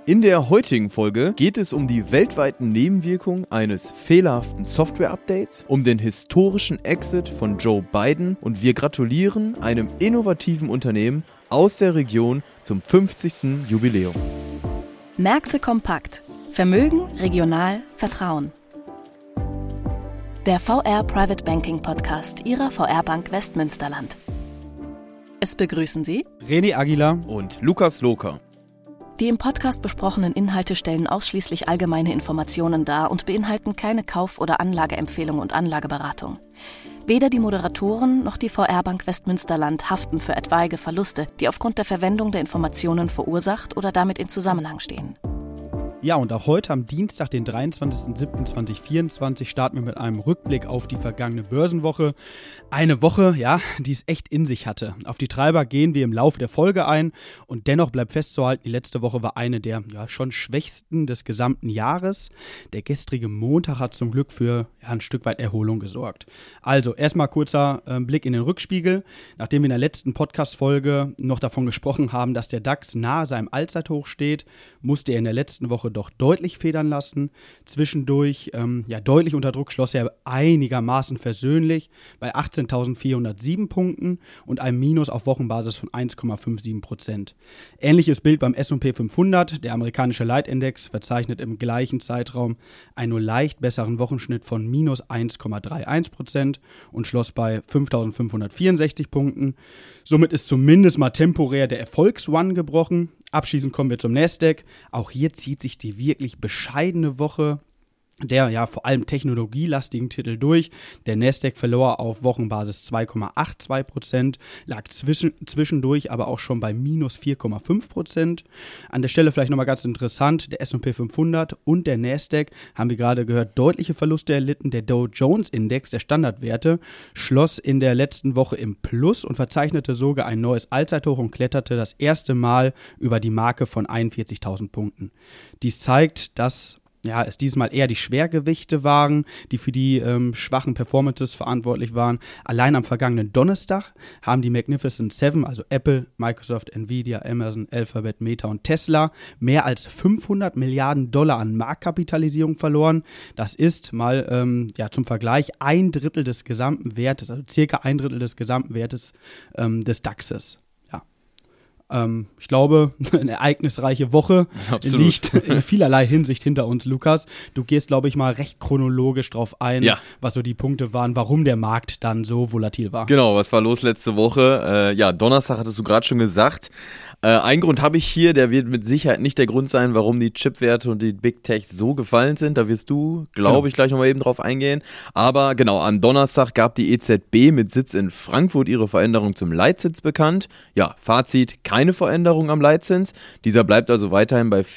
In der heutigen Folge geht es um die weltweiten Nebenwirkungen eines fehlerhaften Software-Updates, um den historischen Exit von Joe Biden und wir gratulieren einem innovativen Unternehmen aus der Region zum 50. Jubiläum. Märkte kompakt. Vermögen, regional, Vertrauen. Der VR Private Banking Podcast Ihrer VR Bank Westmünsterland. Es begrüßen Sie René Aguilar und Lukas Loker. Die im Podcast besprochenen Inhalte stellen ausschließlich allgemeine Informationen dar und beinhalten keine Kauf- oder Anlageempfehlung und Anlageberatung. Weder die Moderatoren noch die VR Bank Westmünsterland haften für etwaige Verluste, die aufgrund der Verwendung der Informationen verursacht oder damit in Zusammenhang stehen. Ja, und auch heute am Dienstag, den 23.07.2024, starten wir mit einem Rückblick auf die vergangene Börsenwoche. Eine Woche, ja, die es echt in sich hatte. Auf die Treiber gehen wir im Laufe der Folge ein und dennoch bleibt festzuhalten, die letzte Woche war eine der schon schwächsten des gesamten Jahres. Der gestrige Montag hat zum Glück für ein Stück weit Erholung gesorgt. Also erstmal kurzer Blick in den Rückspiegel. Nachdem wir in der letzten Podcast-Folge noch davon gesprochen haben, dass der DAX nahe seinem Allzeithoch steht, musste er in der letzten Woche doch deutlich federn lassen. Zwischendurch deutlich unter Druck schloss er einigermaßen versöhnlich bei 18.407 Punkten und einem Minus auf Wochenbasis von 1,57%. Ähnliches Bild beim S&P 500. Der amerikanische Leitindex verzeichnet im gleichen Zeitraum einen nur leicht besseren Wochenschnitt von minus 1,31% und schloss bei 5.564 Punkten. Somit ist zumindest mal temporär der Erfolgs-Run gebrochen. Abschließend kommen wir zum Nasdaq. Auch hier zieht sich die wirklich bescheidene Woche der vor allem technologielastigen Titel durch. Der Nasdaq verlor auf Wochenbasis 2,82%, lag zwischendurch aber auch schon bei minus 4,5%. An der Stelle vielleicht nochmal ganz interessant, der S&P 500 und der Nasdaq, haben wir gerade gehört, deutliche Verluste erlitten. Der Dow Jones Index, der Standardwerte, schloss in der letzten Woche im Plus und verzeichnete sogar ein neues Allzeithoch und kletterte das erste Mal über die Marke von 41.000 Punkten. Dies zeigt, dass es diesmal eher die Schwergewichte waren, die für die schwachen Performances verantwortlich waren. Allein am vergangenen Donnerstag haben die Magnificent Seven, also Apple, Microsoft, Nvidia, Amazon, Alphabet, Meta und Tesla, mehr als 500 Milliarden Dollar an Marktkapitalisierung verloren. Das ist mal zum Vergleich ein Drittel des gesamten Wertes, also circa ein Drittel des gesamten Wertes des DAXes. Ich glaube, eine ereignisreiche Woche liegt in vielerlei Hinsicht hinter uns, Lukas. Du gehst, glaube ich, mal recht chronologisch drauf ein, was so die Punkte waren, warum der Markt dann so volatil war. Genau, was war los letzte Woche? Donnerstag hattest du gerade schon gesagt. Ein Grund habe ich hier, der wird mit Sicherheit nicht der Grund sein, warum die Chipwerte und die Big Tech so gefallen sind. Da wirst du, glaube ich, gleich nochmal eben drauf eingehen. Aber genau, am Donnerstag gab die EZB mit Sitz in Frankfurt ihre Veränderung zum Leitzins bekannt. Ja, Fazit, keine Veränderung am Leitzins. Dieser bleibt also weiterhin bei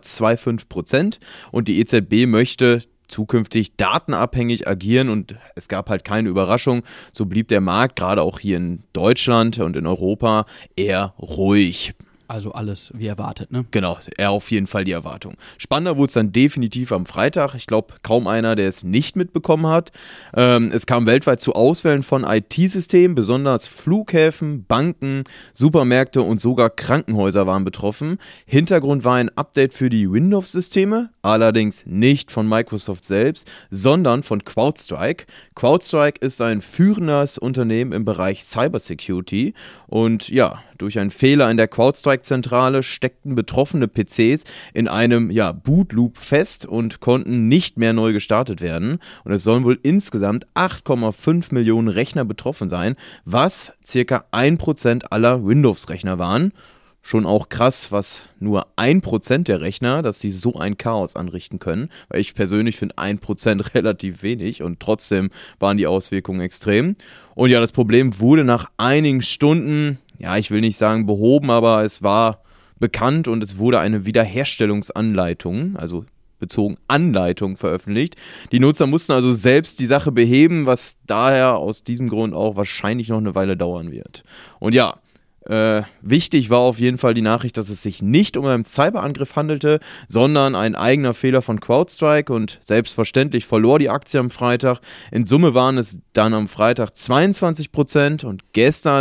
4,25% und die EZB möchte zukünftig datenabhängig agieren und es gab halt keine Überraschung. So blieb der Markt, gerade auch hier in Deutschland und in Europa, eher ruhig. Also alles wie erwartet, ne? Genau, eher auf jeden Fall die Erwartung. Spannender wurde es dann definitiv am Freitag. Ich glaube, kaum einer, der es nicht mitbekommen hat. Es kam weltweit zu Ausfällen von IT-Systemen, besonders Flughäfen, Banken, Supermärkte und sogar Krankenhäuser waren betroffen. Hintergrund war ein Update für die Windows-Systeme, allerdings nicht von Microsoft selbst, sondern von CrowdStrike. CrowdStrike ist ein führendes Unternehmen im Bereich Cybersecurity und durch einen Fehler in der CrowdStrike-Zentrale steckten betroffene PCs in einem Bootloop fest und konnten nicht mehr neu gestartet werden. Und es sollen wohl insgesamt 8,5 Millionen Rechner betroffen sein, was ca. 1% aller Windows-Rechner waren. Schon auch krass, was nur 1% der Rechner, dass sie so ein Chaos anrichten können. Weil ich persönlich finde 1% relativ wenig und trotzdem waren die Auswirkungen extrem. Und das Problem wurde nach einigen Stunden, ich will nicht sagen behoben, aber es war bekannt und es wurde eine Wiederherstellungsanleitung, also bezogen Anleitung veröffentlicht. Die Nutzer mussten also selbst die Sache beheben, was daher aus diesem Grund auch wahrscheinlich noch eine Weile dauern wird. Und wichtig war auf jeden Fall die Nachricht, dass es sich nicht um einen Cyberangriff handelte, sondern ein eigener Fehler von CrowdStrike und selbstverständlich verlor die Aktie am Freitag. In Summe waren es dann am Freitag 22% und gestern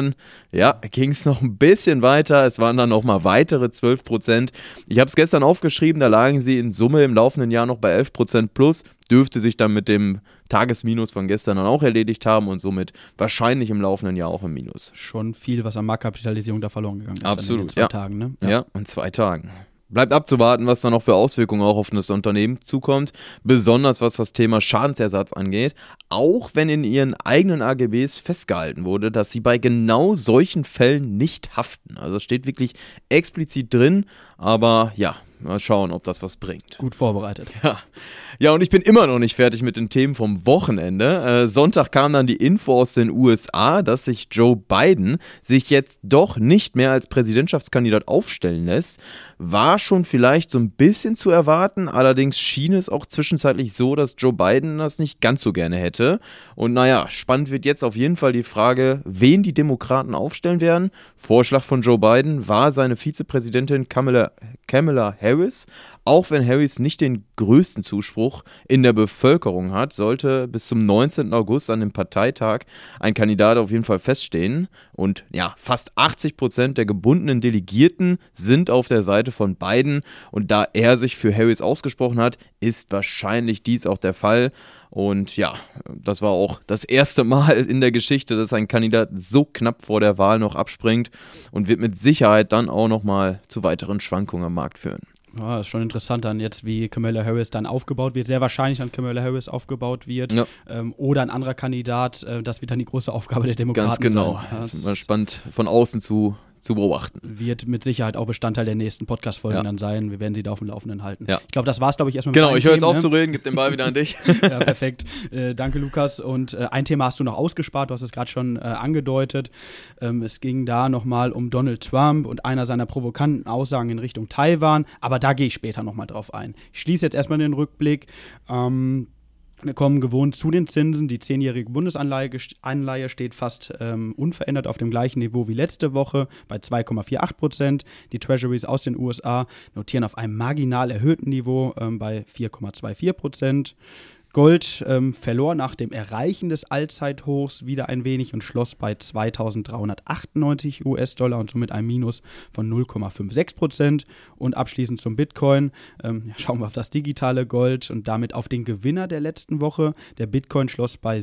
Ja, ging es noch ein bisschen weiter. Es waren dann nochmal weitere 12%. Ich habe es gestern aufgeschrieben, da lagen sie in Summe im laufenden Jahr noch bei 11% plus. Dürfte sich dann mit dem Tagesminus von gestern dann auch erledigt haben und somit wahrscheinlich im laufenden Jahr auch im Minus. Schon viel, was an Marktkapitalisierung da verloren gegangen ist. Absolut, in den 2 Tagen, ne? Ja, in 2 Tagen. Bleibt abzuwarten, was da noch für Auswirkungen auch auf das Unternehmen zukommt, besonders was das Thema Schadensersatz angeht, auch wenn in ihren eigenen AGBs festgehalten wurde, dass sie bei genau solchen Fällen nicht haften. Also es steht wirklich explizit drin, aber ja, mal schauen, ob das was bringt. Gut vorbereitet. Ja, und ich bin immer noch nicht fertig mit den Themen vom Wochenende. Sonntag kam dann die Info aus den USA, dass sich Joe Biden sich jetzt doch nicht mehr als Präsidentschaftskandidat aufstellen lässt. War schon vielleicht so ein bisschen zu erwarten, allerdings schien es auch zwischenzeitlich so, dass Joe Biden das nicht ganz so gerne hätte. Und naja, spannend wird jetzt auf jeden Fall die Frage, wen die Demokraten aufstellen werden. Vorschlag von Joe Biden war seine Vizepräsidentin Kamala Harris. Auch wenn Harris nicht den größten Zuspruch in der Bevölkerung hat, sollte bis zum 19. August an dem Parteitag ein Kandidat auf jeden Fall feststehen. Und ja, fast 80% der gebundenen Delegierten sind auf der Seite von Biden. Und da er sich für Harris ausgesprochen hat, ist wahrscheinlich dies auch der Fall. Und ja, das war auch das erste Mal in der Geschichte, dass ein Kandidat so knapp vor der Wahl noch abspringt und wird mit Sicherheit dann auch nochmal zu weiteren Schwankungen am Markt führen. Ja, ist schon interessant dann jetzt, wie Kamala Harris dann aufgebaut wird. Sehr wahrscheinlich dann Kamala Harris aufgebaut wird. Ja. Oder ein anderer Kandidat. Das wird dann die große Aufgabe der Demokraten sein. Ganz genau. Sein. Mal spannend von außen zu beobachten. Wird mit Sicherheit auch Bestandteil der nächsten Podcast-Folgen dann sein. Wir werden sie da auf dem Laufenden halten. Ja. Ich glaube, das war es, glaube ich, erstmal mit ich höre jetzt auf zu reden, gib den Ball wieder an dich. Ja, perfekt. Danke, Lukas. Und ein Thema hast du noch ausgespart, du hast es gerade schon angedeutet. Es ging da nochmal um Donald Trump und einer seiner provokanten Aussagen in Richtung Taiwan, aber da gehe ich später nochmal drauf ein. Ich schließe jetzt erstmal den Rückblick. Wir kommen gewohnt zu den Zinsen. Die 10-jährige Bundesanleihe steht fast unverändert auf dem gleichen Niveau wie letzte Woche bei 2,48%. Die Treasuries aus den USA notieren auf einem marginal erhöhten Niveau bei 4,24%. Gold verlor nach dem Erreichen des Allzeithochs wieder ein wenig und schloss bei 2.398 US-Dollar und somit ein Minus von 0,56%. Und abschließend zum Bitcoin. Schauen wir auf das digitale Gold und damit auf den Gewinner der letzten Woche. Der Bitcoin schloss bei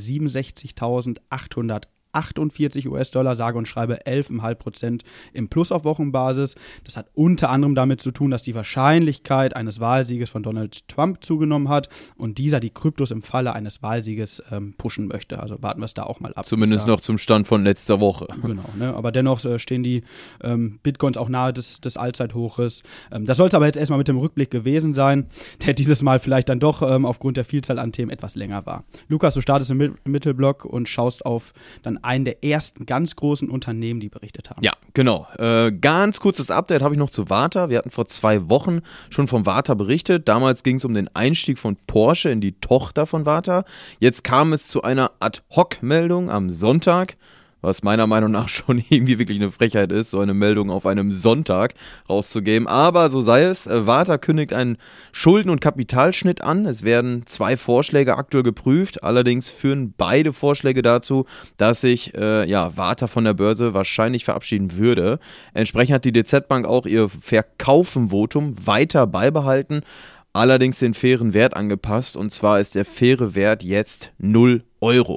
67.848 US-Dollar, sage und schreibe 11,5% im Plus auf Wochenbasis. Das hat unter anderem damit zu tun, dass die Wahrscheinlichkeit eines Wahlsieges von Donald Trump zugenommen hat und dieser die Kryptos im Falle eines Wahlsieges pushen möchte. Also warten wir es da auch mal ab. Zumindest noch zum Stand von letzter Woche. Genau, ne? Aber dennoch stehen die Bitcoins auch nahe des Allzeithoches. Das soll es aber jetzt erstmal mit dem Rückblick gewesen sein, der dieses Mal vielleicht dann doch aufgrund der Vielzahl an Themen etwas länger war. Lukas, du startest im Mittelblock und schaust auf dann einen der ersten ganz großen Unternehmen, die berichtet haben. Ja, genau. Ganz kurzes Update habe ich noch zu Varta. Wir hatten vor 2 Wochen schon von Varta berichtet. Damals ging es um den Einstieg von Porsche in die Tochter von Varta. Jetzt kam es zu einer Ad-Hoc-Meldung am Sonntag, was meiner Meinung nach schon irgendwie wirklich eine Frechheit ist, so eine Meldung auf einem Sonntag rauszugeben. Aber so sei es. Varta kündigt einen Schulden- und Kapitalschnitt an. Es werden 2 Vorschläge aktuell geprüft. Allerdings führen beide Vorschläge dazu, dass sich Varta von der Börse wahrscheinlich verabschieden würde. Entsprechend hat die DZ Bank auch ihr Verkaufen-Votum weiter beibehalten, allerdings den fairen Wert angepasst. Und zwar ist der faire Wert jetzt 0 Euro.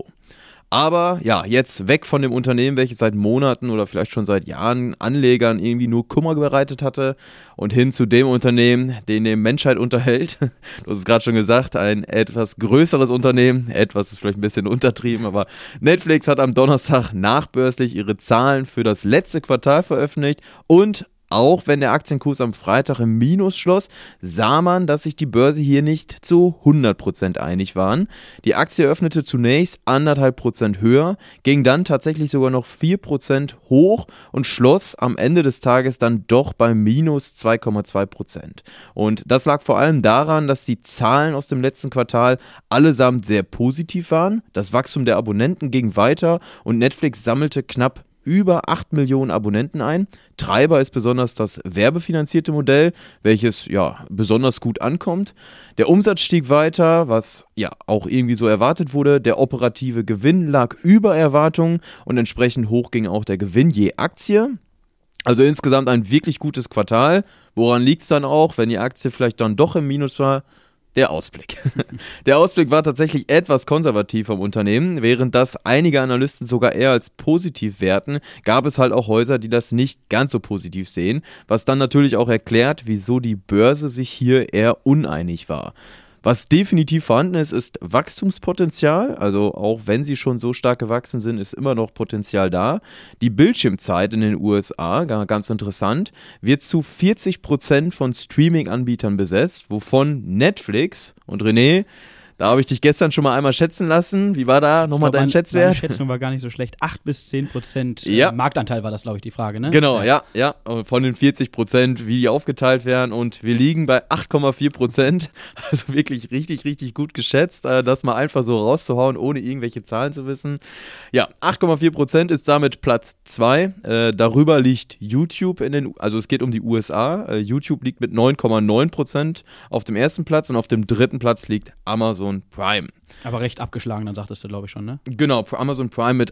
Aber ja, jetzt weg von dem Unternehmen, welches seit Monaten oder vielleicht schon seit Jahren Anlegern irgendwie nur Kummer bereitet hatte und hin zu dem Unternehmen, den die Menschheit unterhält. Du hast es gerade schon gesagt, ein etwas größeres Unternehmen. Etwas ist vielleicht ein bisschen untertrieben, aber Netflix hat am Donnerstag nachbörslich ihre Zahlen für das letzte Quartal veröffentlicht und auch wenn der Aktienkurs am Freitag im Minus schloss, sah man, dass sich die Börse hier nicht zu 100% einig waren. Die Aktie öffnete zunächst 1,5% höher, ging dann tatsächlich sogar noch 4% hoch und schloss am Ende des Tages dann doch bei minus 2,2%. Und das lag vor allem daran, dass die Zahlen aus dem letzten Quartal allesamt sehr positiv waren. Das Wachstum der Abonnenten ging weiter und Netflix sammelte knapp über 8 Millionen Abonnenten ein. Treiber ist besonders das werbefinanzierte Modell, welches ja besonders gut ankommt. Der Umsatz stieg weiter, was ja auch irgendwie so erwartet wurde. Der operative Gewinn lag über Erwartungen und entsprechend hoch ging auch der Gewinn je Aktie. Also insgesamt ein wirklich gutes Quartal. Woran liegt es dann auch, wenn die Aktie vielleicht dann doch im Minus war? Der Ausblick. Der Ausblick war tatsächlich etwas konservativ vom Unternehmen. Während das einige Analysten sogar eher als positiv werten, gab es halt auch Häuser, die das nicht ganz so positiv sehen, was dann natürlich auch erklärt, wieso die Börse sich hier eher uneinig war. Was definitiv vorhanden ist, ist Wachstumspotenzial. Also auch wenn sie schon so stark gewachsen sind, ist immer noch Potenzial da. Die Bildschirmzeit in den USA, ganz interessant, wird zu 40% von Streaming-Anbietern besetzt, wovon Netflix und René, da habe ich dich gestern schon mal einmal schätzen lassen. Wie war da nochmal dein Schätzwert? Meine Schätzung war gar nicht so schlecht. 8-10% ja. Marktanteil war das, glaube ich, die Frage, ne? Genau, ja. Von den 40%, wie die aufgeteilt werden. Und wir liegen bei 8,4%. Also wirklich richtig, richtig gut geschätzt. Das mal einfach so rauszuhauen, ohne irgendwelche Zahlen zu wissen. Ja, 8,4% ist damit Platz 2. Darüber liegt YouTube also es geht um die USA. YouTube liegt mit 9,9% auf dem ersten Platz und auf dem dritten Platz liegt Amazon Prime. Aber recht abgeschlagen, dann sagtest du, glaube ich, schon, ne? Genau, Amazon Prime mit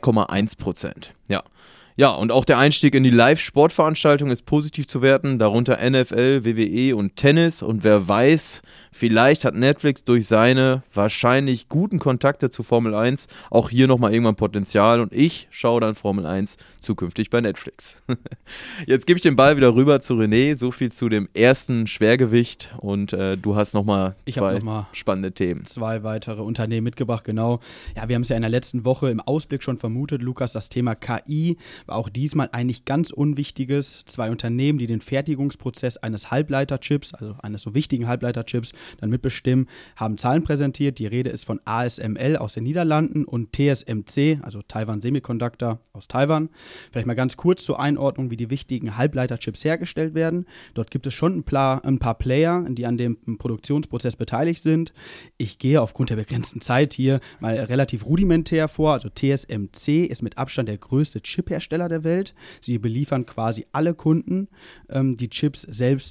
3,1%. Ja. Ja, und auch der Einstieg in die Live-Sportveranstaltung ist positiv zu werten, darunter NFL, WWE und Tennis. Und wer weiß, vielleicht hat Netflix durch seine wahrscheinlich guten Kontakte zu Formel 1 auch hier nochmal irgendwann Potenzial. Und ich schaue dann Formel 1 zukünftig bei Netflix. Jetzt gebe ich den Ball wieder rüber zu René. So viel zu dem ersten Schwergewicht. Und du hast nochmal zwei spannende Themen. 2 weitere Unternehmen mitgebracht, genau. Ja, wir haben es ja in der letzten Woche im Ausblick schon vermutet, Lukas, das Thema KI war auch diesmal ein nicht ganz unwichtiges. 2 Unternehmen, die den Fertigungsprozess eines Halbleiterchips, also eines so wichtigen Halbleiterchips, dann mitbestimmen, haben Zahlen präsentiert. Die Rede ist von ASML aus den Niederlanden und TSMC, also Taiwan Semiconductor aus Taiwan. Vielleicht mal ganz kurz zur Einordnung, wie die wichtigen Halbleiterchips hergestellt werden. Dort gibt es schon ein paar Player, die an dem Produktionsprozess beteiligt sind. Ich gehe aufgrund der begrenzten Zeit hier mal relativ rudimentär vor. Also TSMC ist mit Abstand der größte Chiphersteller der Welt. Sie beliefern quasi alle Kunden, die Chips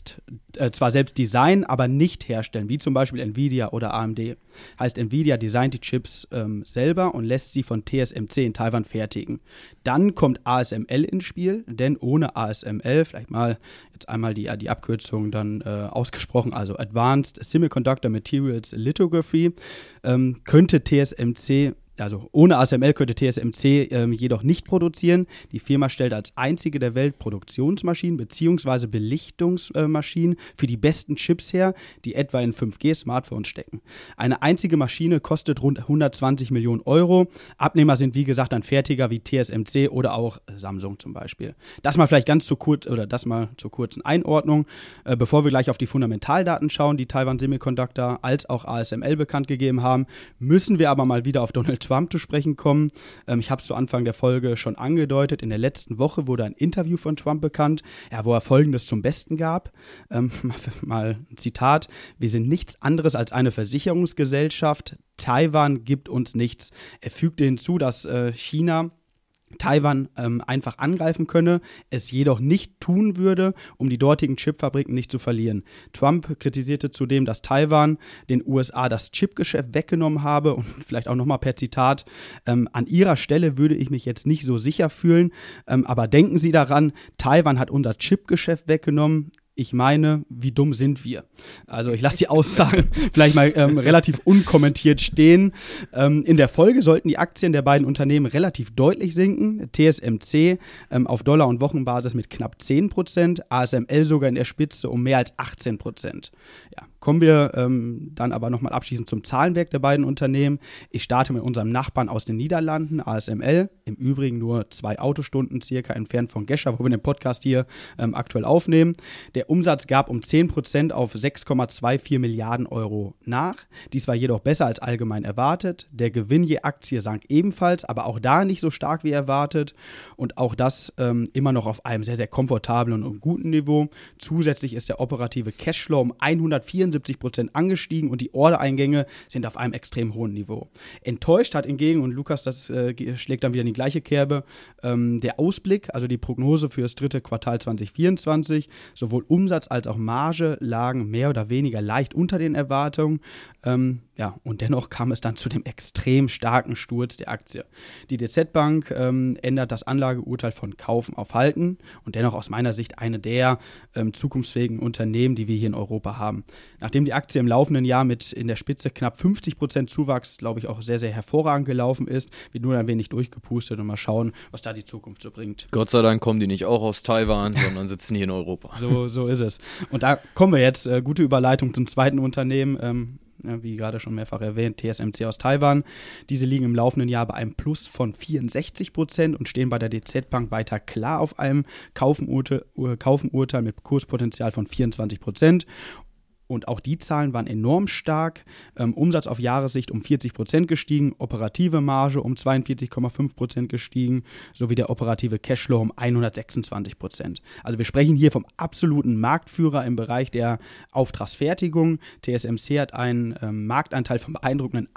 zwar selbst designen, aber nicht herstellen, wie zum Beispiel Nvidia oder AMD. Heißt, Nvidia designt die Chips selber und lässt sie von TSMC in Taiwan fertigen. Dann kommt ASML ins Spiel, denn ohne ASML, vielleicht mal jetzt einmal die Abkürzung dann ausgesprochen, also Advanced Semiconductor Materials Lithography, könnte TSMC Also ohne ASML könnte TSMC jedoch nicht produzieren. Die Firma stellt als einzige der Welt Produktionsmaschinen bzw. Belichtungsmaschinen für die besten Chips her, die etwa in 5G-Smartphones stecken. Eine einzige Maschine kostet rund 120 Millionen Euro. Abnehmer sind wie gesagt dann Fertiger wie TSMC oder auch Samsung zum Beispiel. Das mal vielleicht zur kurzen Einordnung. Bevor wir gleich auf die Fundamentaldaten schauen, die Taiwan Semiconductor als auch ASML bekannt gegeben haben, müssen wir aber mal wieder auf Donald Trump zu sprechen kommen. Ich habe es zu Anfang der Folge schon angedeutet. In der letzten Woche wurde ein Interview von Trump bekannt, wo er Folgendes zum Besten gab. Mal ein Zitat: Wir sind nichts anderes als eine Versicherungsgesellschaft. Taiwan gibt uns nichts. Er fügte hinzu, dass China Taiwan einfach angreifen könne, es jedoch nicht tun würde, um die dortigen Chipfabriken nicht zu verlieren. Trump kritisierte zudem, dass Taiwan den USA das Chipgeschäft weggenommen habe und vielleicht auch nochmal per Zitat: An ihrer Stelle würde ich mich jetzt nicht so sicher fühlen, aber denken Sie daran, Taiwan hat unser Chipgeschäft weggenommen. Ich meine, wie dumm sind wir? Also ich lasse die Aussagen vielleicht mal relativ unkommentiert stehen. In der Folge sollten die Aktien der beiden Unternehmen relativ deutlich sinken. TSMC auf Dollar- und Wochenbasis mit knapp 10%, ASML sogar in der Spitze um mehr als 18%. Ja, kommen wir dann aber nochmal abschließend zum Zahlenwerk der beiden Unternehmen. Ich starte mit unserem Nachbarn aus den Niederlanden, ASML. Im Übrigen nur 2 Autostunden circa entfernt von Gescher, wo wir den Podcast hier aktuell aufnehmen. Der Der Umsatz gab um 10% auf 6,24 Milliarden Euro nach. Dies war jedoch besser als allgemein erwartet. Der Gewinn je Aktie sank ebenfalls, aber auch da nicht so stark wie erwartet. Und auch das immer noch auf einem sehr, sehr komfortablen und guten Niveau. Zusätzlich ist der operative Cashflow um 174% angestiegen und die Ordereingänge sind auf einem extrem hohen Niveau. Enttäuscht hat hingegen, und Lukas, das schlägt dann wieder in die gleiche Kerbe, der Ausblick, also die Prognose für das dritte Quartal 2024, sowohl Umsatz als auch Marge lagen mehr oder weniger leicht unter den Erwartungen. Und dennoch kam es dann zu dem extrem starken Sturz der Aktie. Die DZ Bank ändert das Anlageurteil von Kaufen auf Halten und dennoch aus meiner Sicht eine der zukunftsfähigen Unternehmen, die wir hier in Europa haben. Nachdem die Aktie im laufenden Jahr mit in der Spitze knapp 50% Zuwachs, glaube ich, auch sehr, sehr hervorragend gelaufen ist, wird nur ein wenig durchgepustet und mal schauen, was da die Zukunft so bringt. Gott sei Dank kommen die nicht auch aus Taiwan, sondern sitzen hier in Europa. So ist es. Und da kommen wir jetzt, gute Überleitung zum zweiten Unternehmen, wie gerade schon mehrfach erwähnt, TSMC aus Taiwan. Diese liegen im laufenden Jahr bei einem Plus von 64% und stehen bei der DZ Bank weiter klar auf einem Kaufenurteil mit Kurspotenzial von 24%. Und auch die Zahlen waren enorm stark. Umsatz auf Jahressicht um 40% gestiegen, operative Marge um 42,5% gestiegen, sowie der operative Cashflow um 126%. Also wir sprechen hier vom absoluten Marktführer im Bereich der Auftragsfertigung. TSMC hat einen Marktanteil von beeindruckenden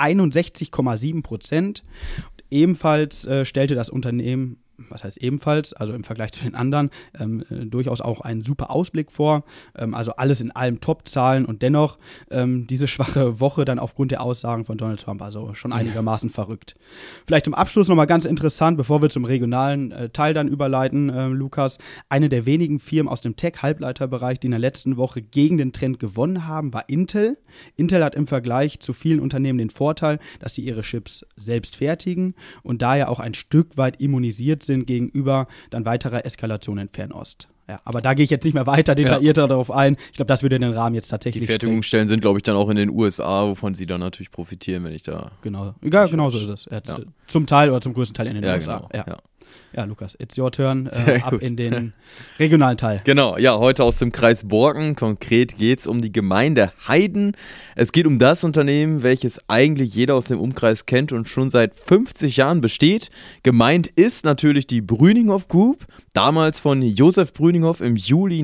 61,7%. Ebenfalls stellte das Unternehmen, was heißt ebenfalls, also im Vergleich zu den anderen, durchaus auch einen super Ausblick vor. Also alles in allem Top-Zahlen und dennoch diese schwache Woche dann aufgrund der Aussagen von Donald Trump, also schon einigermaßen verrückt. Vielleicht zum Abschluss nochmal ganz interessant, bevor wir zum regionalen Teil dann überleiten, Lukas, eine der wenigen Firmen aus dem Tech-Halbleiterbereich, die in der letzten Woche gegen den Trend gewonnen haben, war Intel. Intel hat im Vergleich zu vielen Unternehmen den Vorteil, dass sie ihre Chips selbst fertigen und daher auch ein Stück weit immunisiert sind gegenüber dann weiterer Eskalation in Fernost. Ja, aber da gehe ich jetzt nicht mehr weiter detaillierter darauf ein. Ich glaube, das würde den Rahmen jetzt tatsächlich Die Fertigungsstellen sind, glaube ich, dann auch in den USA, wovon sie dann natürlich profitieren, wenn ich da... Genau, ja, genau so ist es. Zum Teil oder zum größten Teil in den USA. Genau. Ja, Lukas, it's your turn, ab in den regionalen Teil. Genau, ja, heute aus dem Kreis Borken. Konkret geht es um die Gemeinde Heiden. Es geht um das Unternehmen, welches eigentlich jeder aus dem Umkreis kennt und schon seit 50 Jahren besteht. Gemeint ist natürlich die Brüninghoff Group, damals von Josef Brüninghoff im Juli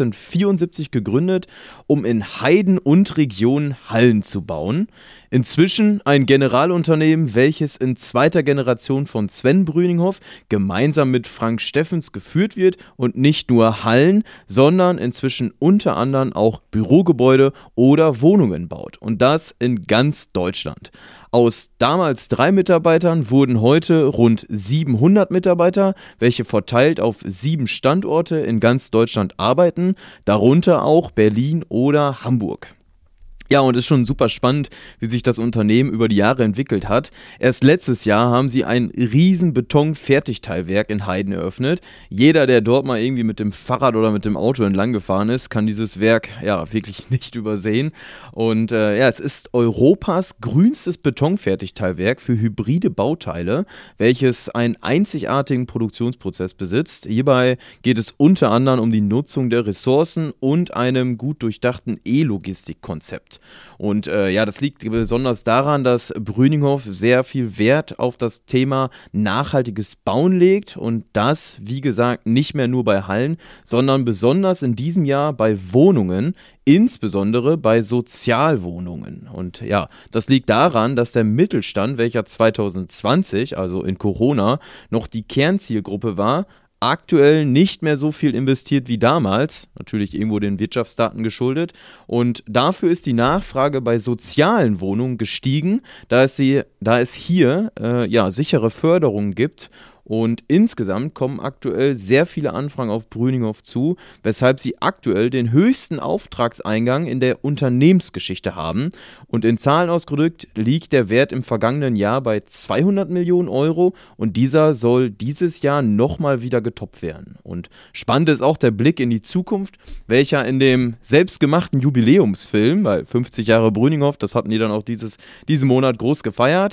1974 gegründet, um in Heiden und Region Hallen zu bauen. Inzwischen ein Generalunternehmen, welches in zweiter Generation von Sven Brüninghoff gemeinsam mit Frank Steffens geführt wird und nicht nur Hallen, sondern inzwischen unter anderem auch Bürogebäude oder Wohnungen baut. Und das in ganz Deutschland. Aus damals 3 Mitarbeitern wurden heute rund 700 Mitarbeiter, welche verteilt auf 7 Standorte in ganz Deutschland arbeiten, darunter auch Berlin oder Hamburg. Ja, und es ist schon super spannend, wie sich das Unternehmen über die Jahre entwickelt hat. Erst letztes Jahr haben sie ein riesen Beton-Fertigteilwerk in Heiden eröffnet. Jeder, der dort mal irgendwie mit dem Fahrrad oder mit dem Auto entlang gefahren ist, kann dieses Werk ja wirklich nicht übersehen. Und es ist Europas grünstes Betonfertigteilwerk für hybride Bauteile, welches einen einzigartigen Produktionsprozess besitzt. Hierbei geht es unter anderem um die Nutzung der Ressourcen und einem gut durchdachten E-Logistikkonzept. Und das liegt besonders daran, dass Brüninghoff sehr viel Wert auf das Thema nachhaltiges Bauen legt und das, wie gesagt, nicht mehr nur bei Hallen, sondern besonders in diesem Jahr bei Wohnungen, insbesondere bei Sozialwohnungen. Und ja, das liegt daran, dass der Mittelstand, welcher 2020, also in Corona, noch die Kernzielgruppe war, aktuell nicht mehr so viel investiert wie damals, natürlich irgendwo den Wirtschaftsdaten geschuldet, und dafür ist die Nachfrage bei sozialen Wohnungen gestiegen, da es hier sichere Förderungen gibt. Und insgesamt kommen aktuell sehr viele Anfragen auf Brüninghoff zu, weshalb sie aktuell den höchsten Auftragseingang in der Unternehmensgeschichte haben. Und in Zahlen ausgedrückt liegt der Wert im vergangenen Jahr bei 200 Millionen Euro und dieser soll dieses Jahr nochmal wieder getoppt werden. Und spannend ist auch der Blick in die Zukunft, welcher in dem selbstgemachten Jubiläumsfilm, weil 50 Jahre Brüninghoff, das hatten die dann auch diesen Monat groß gefeiert,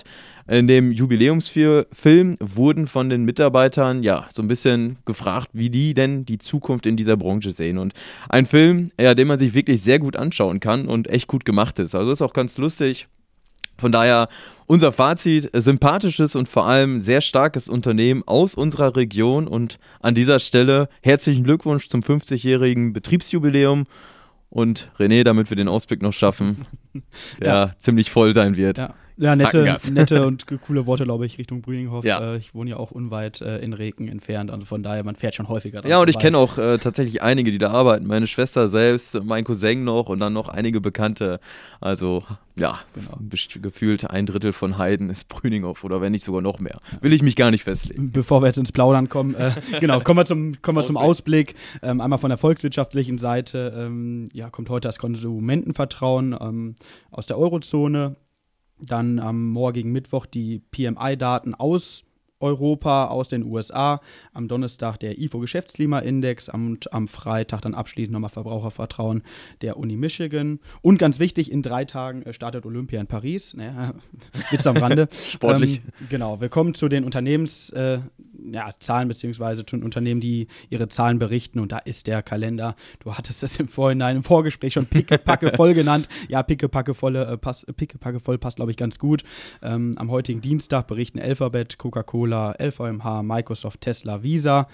In dem Jubiläumsfilm wurden von den Mitarbeitern ja so ein bisschen gefragt, wie die denn die Zukunft in dieser Branche sehen. Und ein Film, den man sich wirklich sehr gut anschauen kann und echt gut gemacht ist. Also ist auch ganz lustig. Von daher unser Fazit: sympathisches und vor allem sehr starkes Unternehmen aus unserer Region. Und an dieser Stelle herzlichen Glückwunsch zum 50-jährigen Betriebsjubiläum. Und René, damit wir den Ausblick noch schaffen, der ziemlich voll sein wird. Ja, nette und coole Worte, glaube ich, Richtung Brüninghof. Ja. Ich wohne ja auch unweit in Reken entfernt, also von daher, man fährt schon häufiger dran Ja, und ich vorbei. kenne auch tatsächlich einige, die da arbeiten. Meine Schwester selbst, mein Cousin noch und dann noch einige Bekannte. Also, ja, gefühlt 1/3 von Heiden ist Brüninghof oder wenn nicht sogar noch mehr. Will ich mich gar nicht festlegen. Bevor wir jetzt ins Plaudern kommen, kommen wir zum Ausblick. Einmal von der volkswirtschaftlichen Seite, kommt heute das Konsumentenvertrauen aus der Eurozone. Dann am morgigen Mittwoch die PMI-Daten aus Europa, aus den USA. Am Donnerstag der IFO-Geschäftsklimaindex und am Freitag dann abschließend nochmal Verbrauchervertrauen der Uni Michigan. Und ganz wichtig, in 3 Tagen startet Olympia in Paris. Naja, Witz am Rande. Sportlich. Wir kommen zu den Unternehmenszahlen beziehungsweise zu den Unternehmen, die ihre Zahlen berichten. Und da ist der Kalender, du hattest es im Vorgespräch schon pickepacke voll genannt. Ja, pickepacke voll passt, glaube ich, ganz gut. Am heutigen Dienstag berichten Alphabet, Coca-Cola, LVMH, Microsoft, Tesla, Visa.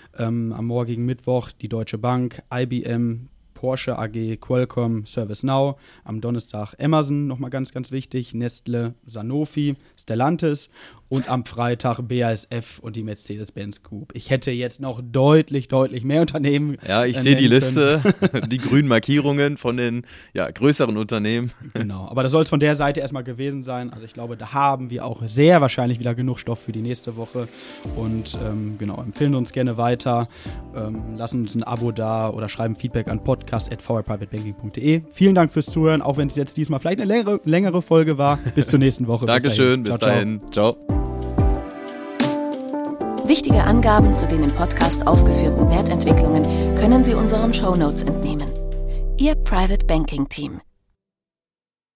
Am morgigen Mittwoch die Deutsche Bank, IBM, Porsche AG, Qualcomm, ServiceNow. Am Donnerstag Amazon, nochmal ganz, ganz wichtig, Nestle, Sanofi, Stellantis und am Freitag BASF und die Mercedes-Benz Group. Ich hätte jetzt noch deutlich mehr Unternehmen. Ja, ich sehe die Liste, die grünen Markierungen von den größeren Unternehmen. Genau, aber das soll es von der Seite erstmal gewesen sein. Also ich glaube, da haben wir auch sehr wahrscheinlich wieder genug Stoff für die nächste Woche. Und empfehlen uns gerne weiter, lassen uns ein Abo da oder schreiben Feedback an podcast@vrprivatebanking.de. Vielen Dank fürs Zuhören, auch wenn es jetzt diesmal vielleicht eine längere Folge war. Bis zur nächsten Woche. Dankeschön, bis dahin. Ciao. Wichtige Angaben zu den im Podcast aufgeführten Wertentwicklungen können Sie unseren Shownotes entnehmen. Ihr Private Banking Team.